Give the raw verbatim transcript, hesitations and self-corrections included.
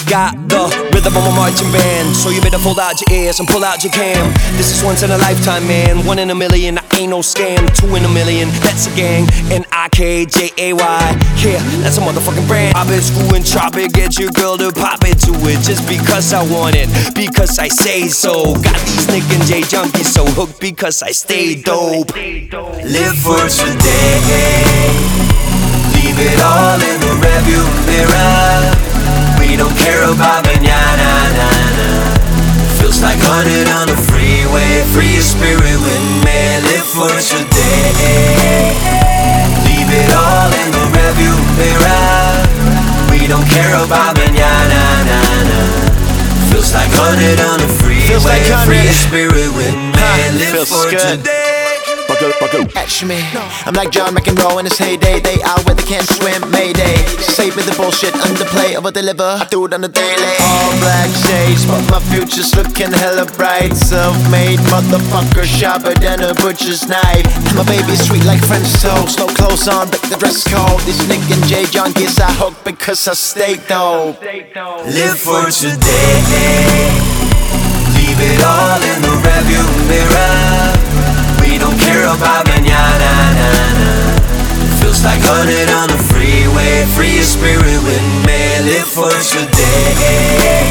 got the rhythm of my marching band, so you better fold out your ears and pull out your cam. This is once in a lifetime, man. One in a million, I ain't no scam. Two in a million, that's a gang. N I K J A Y, yeah, that's a motherfucking brand. I've been screwing, chop it, get your girl to pop it to it, just because I want it, because I say so. Got these Nick and Jay junkies so hooked because I stay dope. Live for today, leave it all in the rearview mirror. We don't care about mañana, na, na. Feels like hundred on the freeway. Free your spirit with me. Live for today, leave it all in the rearview mirror. We don't care about mañana, na, na. Feels like hundred on the freeway. Like Free your spirit with me. Live for good. today. Catch me, I'm like John McEnroe in his heyday. They out where they can't swim, mayday. Save me the bullshit, underplay, over-deliver, I do it on the daily. All black shades, but my future's looking hella bright. Self-made motherfucker, sharper than a butcher's knife. And my baby's sweet like French toast. No clothes on, but the dress code. These Nick and Jay junkies I hook because I stay dope. Live for today, leave it all in the rearview mirror. We don't care about mañana, na, na. Feels like hundred on the freeway. Free your spirit with me. Live for today.